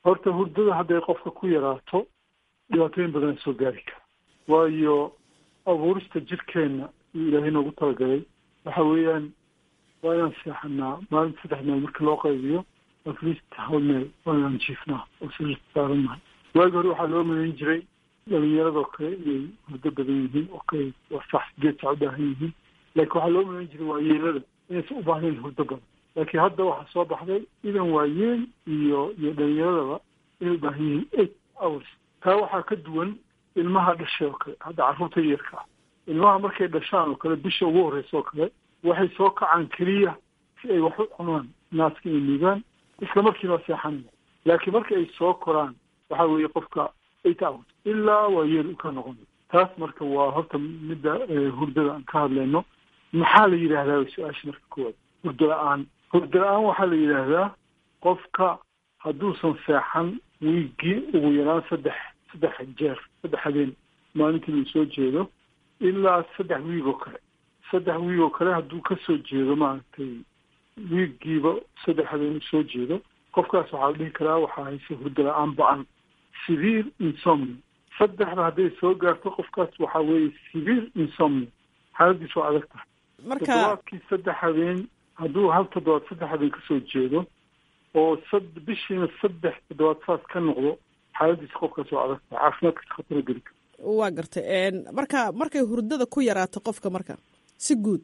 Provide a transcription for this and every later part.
horta hurdada hadday qofka ku yaraato dhibaatooyin badan soo gaari kara waayo abuurista jirkeenna uu ilaahay noogu talagalay waxa weeyaan waa inaan seexanaa maalin 3 meel marka loo qaybiyo at least hal meel waa inaan jiifnaa oo sariirta saarannahay waagi hore waxaa loo malayn jiray dhalinyaradoo kale inay hurdo badan yihiin oo kale waa sax 8 saac u baahan yihiin laakiin waxaa loo malayn jiray waayeelada inaysan u baahnayn hurdo badan laakiin hadda waxaa soo baxday idan waayeel iyo dhalinyaradaba inay u baahan yihiin 8 hours taa waxaa ka duwan ilmaha dhashay oo kale hadda carruurta yarka ah ilmaha markay dhashaan oo kale bisha ugu horreysa oo kale waxay soo kacaan keliya si ay wax u cunaan naaska inay nuugaan isla markiina seexanaya laakiin marka ay soo koraan waxaa weeye qofka 8 hours ilaa waayeel u ka noqon taas marka waa horta midda hurdada aan ka hadlayno maxaa la yidhaahdaa su-aasha marka koowaad hurdo la-aan waxaa la yidhaahdaa qofka hadduusan seexan wiigii ugu yaraan saddex habeen maalintii uu soo jeedo ilaa 3 wiig oo kale hadduu ka soo jeedo maaragtay wiigiiba 3 habeen soo jeedo qofkaas waxaa la dhihi karaa waxaa haysa hurdo la-aan ba-an severe insomnia 3 hadday soo gaarto qofkaas waxaa weeye severe insomnia xaaladiis waa adag tahay toddobaadkii 3 habeen hadduu hal toddobaad 3 habeen kasoo jeedo oo bishiina 3 toddobaad saas ka noqdo xaaladiisa qofkaas waa adag tahay caafimaadkiisa khatara geli kara waa gartay markay hurdada ku yaraato qofka marka si guud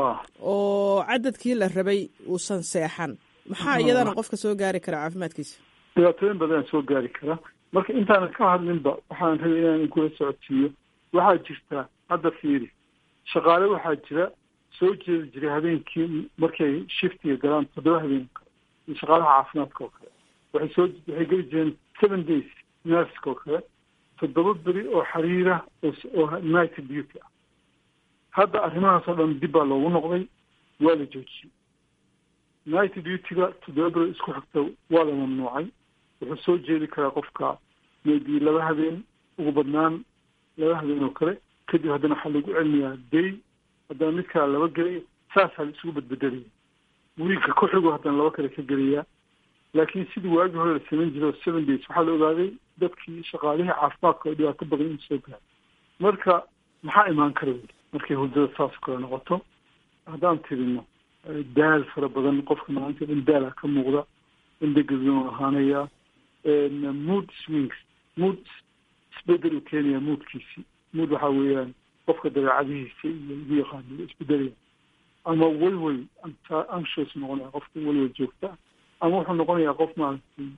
oo cadadkii la rabay uusan seexan maxaa iyadana qofka soo gaari kara caafimaadkiisa dhibaatooyin badan soo gaari kara marka intaanan ka hadlinba waxaan rabay inaan kula socodsiiyo waxaa jirta hadda fiiri shaqaale waxaa jira soo jeedi jiray habeenkii markay shiftiga galaan 7 habeen shaqaalaha caafimaadka oo kale waxay geli jireen 7 days nurska oo kale 7 beri oo xiriira oo night duty ah hadda arrimahaas oo dhan dib baa loogu noqday waa la joojiyey night duty-ga 7 beri isku xigta waa la mamnuucay wuxuu soo jeedi karaa qofka maybe 2 habeen ugu badnaan 2 habeen oo kale kadib haddana waxaa lagu celinayaa day haddana mid kale 2 gelay saasaa la isugu badbedelaya wiilka ku xigo haddana 2 kale ka gelayaa laakiin sidii waagii hore la samayn jiray oo 7 days waxaa la ogaaday dadkii shaqaalihii caafimaadka oo dhibaato badan in soo gaaro marka maxaa imaan kara weli markay hurdada saas kale noqoto haddaan tirino daal fara badan qofka maalinta dhan daala ka muuqda indhagaduun ahaanaya mood swings mood isbedel u keenaya moodkiisi mood waxaa weeyaan qofka dabeecadihiisa iyo lagu yaqaano isbedelaya ama welwel anxious noqonaya qofka welwel joogta ama wuxuu noqonayaa qof maaragtay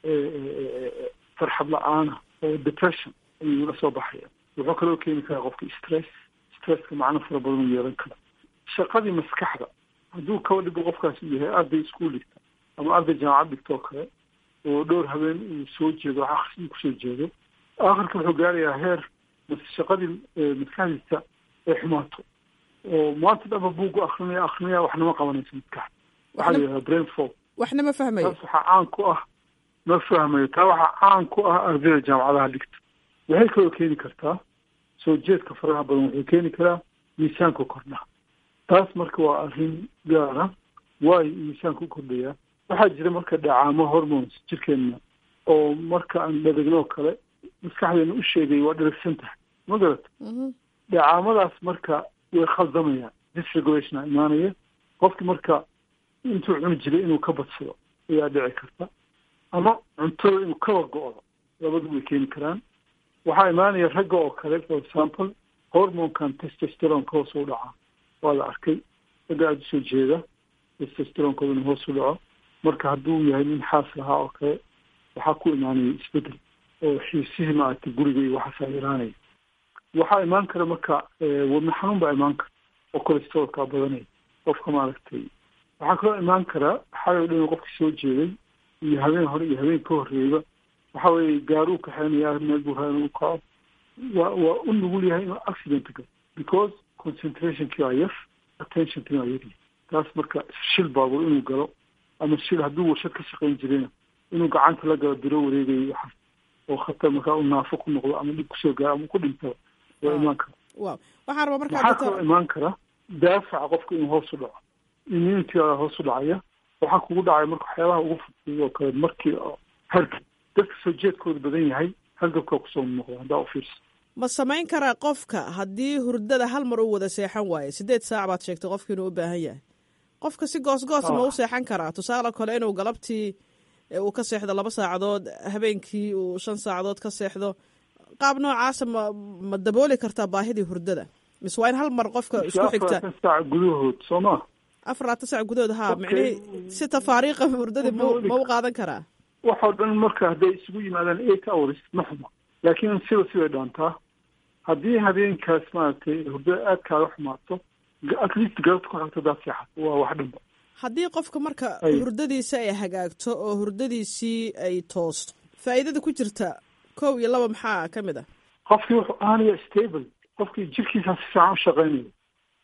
farxad la-aana oo depression ayuu la soo baxaya wuxuu kaloo keeni karaa qofka stresska macno fara badan u yeelan kara shaqadii maskaxda hadduu kaba dhigo qofkaas uu yahay arday iskuul dhigta ama arday jaamacad dhigta oo kale oo dhowr habeen uu soo jeedo akhris uu kusoo jeedo aakhirka wuxuu gaarayaa heer shaqadii maskaxdiisa ay xumaato oo maanta dhanba buugu akrinaya waxnama qabanayso maskaxda waxaa la yidhahdaa brain fog waxna ma fahmayo taas waxaa caan ku ah ma fahmayo taa waxaa caan ku ah ardayda jaamacadaha dhigta waxay kaloo keeni kartaa soo jeedka faraha badan wuxuu keeni karaa miisaanka kordha taas marka waa arrin gaara waayo miisaanka u kordhayaa waxaa jira marka dhacaamo hormones jirkeenna oo marka aan dhadegno kale maskaxdeena u sheegay waa dheragsan tahay ma garata dhacaamadaas marka way khaldamayaan dysregulationa imaanaya qofki marka intuu cuni jiray inuu ka badsado ayaa dhici karta ama cuntada inuu kaba go-do labadu way keeni karaan waxaa imaanaya ragga oo kale for example hormonkan testosteronka hoos u dhaca waa la arkay ragga aada usoo jeeda testosteronkooda inuu hoos u dhaco marka hadduu yahay nin xaas lahaa oo kale waxaa ku imaanaya isbedel oo xiisihii maaragtay guriga iyo waxaasaa yaraanaya waxaa imaan kara marka wadna xanuun baa imaan kara oo cholesterolkaa badanaya qofka maaragtay waxaa kaloo imaan karaa xalay o dhan qofka soo jeeday iyo habeen hore iyo habeen ka horreeyba waxa weeye gaaruu kaxeynaya meel buu raa inuu kaco waa u nugul yahay inuu accident galo because concentrationkii waa yar attentionkii waa yaryahay taas marka shil baabuur inuu galo ama shil hadduu warshad ka shaqayn jirayna inuu gacanta la galo biro wareegayo waxaas oo khatar markaa u naafo ku noqdo ama dhib kusoo gaaro ama ku dhinto waa imaan kara waxaa raba markaa waxaa kaloo imaan kara daafaca qofka inuu hoos u dhaco immunity hoos u dhacaya waxaa kugu dhacay marka waxyaabaha ugu fudud oo kale markii harka soo jeedkooda badan yahay hargabkaa kusoo muuqda haddaa u fiirsa. ma samayn karaa qofka haddii hurdada hal mar uu wada seexan waayo 8 saac baad sheegtay qofki inuu u baahan yahay, qofka si goos ma u seexan karaa? tusaale kale inuu galabtii uu ka seexdo 2 saacadood, habeenkii uu 5 saacadood ka seexdo, qaab noocaasa ma dabooli kartaa baahidii hurdada, mise waa in hal mar qofka isku xigta 4 saac gudahood soo ma 4 saac gudahood? ha micnihii si tafaariiqa hurdadii ma u qaadan karaa? waxoo dhan marka hadday isugu yimaadaan 8 hours ma xumo, laakiin siday dhaantaa haddii habeenkaas maaragtay hurdada aad kaaga xumaato at least galabta ku xigta hadaad seexato waa wax dhanba. haddii qofka marka hurdadiisa ay hagaagto oo hurdadiisii ay toosto, faa'iidada ku jirta 1 iyo 2 maxaa ka mid ah? qofkii wuxuu ahaanaya stable, qofkii jirkiisa si fiican u shaqaynayo,